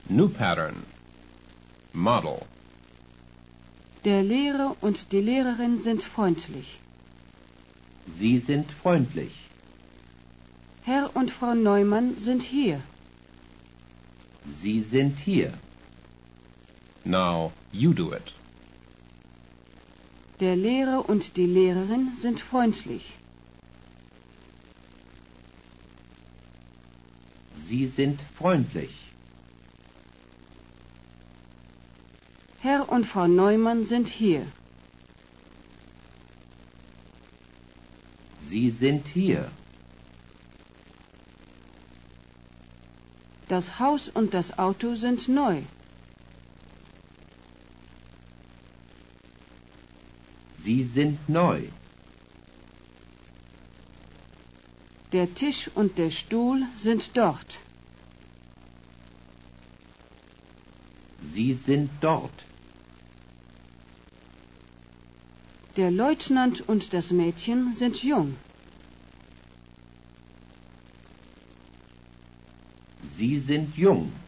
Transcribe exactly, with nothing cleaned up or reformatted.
New pattern. Model. Der Lehrer und die Lehrerin sind freundlich. Sie sind freundlich. Herr und Frau Neumann sind hier. Sie sind hier. Now you do it. Der Lehrer und die Lehrerin sind freundlich. Sie sind freundlich. Herr und Frau Neumann sind hier. Sie sind hier. Das Haus und das Auto sind neu. Sie sind neu. Der Tisch und der Stuhl sind dort. Sie sind dort. Der Leutnant und das Mädchen sind jung. Sie sind jung.